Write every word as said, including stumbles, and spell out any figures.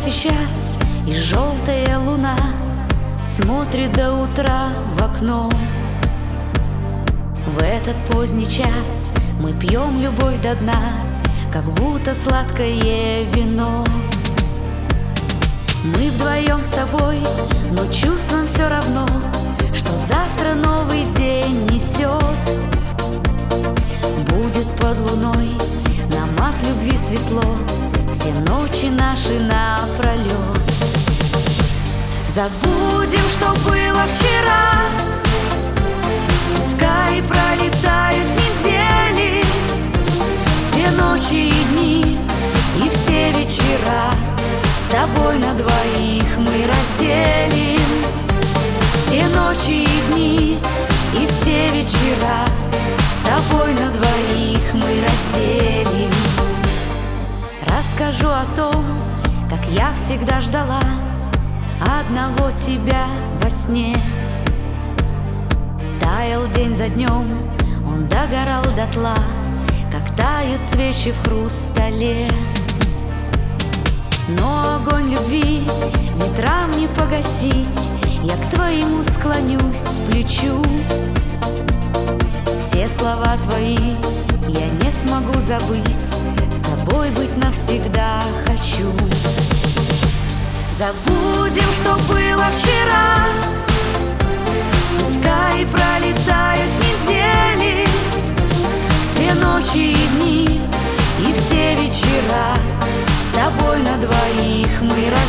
сейчас, и желтая луна смотрит до утра в окно. В этот поздний час мы пьем любовь до дна, как будто сладкое вино. Мы вдвоем с тобой, но чувствуем все равно, что завтра новый день несет. Будет под луной нам от любви светло, все ночи наши напролет. Забудем, что было вчера, пускай пролетают недели, все ночи и дни, и все вечера с тобой на двоих мы разделим. Все ночи и дни, и все вечера с тобой на двоих мы разделим. Расскажу о том, как я всегда ждала одного тебя во сне. Таял день за днем, он догорал дотла, как тают свечи в хрустале. Но огонь любви ветрам не погасить, я к твоему склонюсь плечу. Все слова твои я не смогу забыть, с тобой быть навсегда хочу. Забудем, что было вчера, пускай пролетают недели, все ночи и дни, и все вечера с тобой на двоих мы разделим.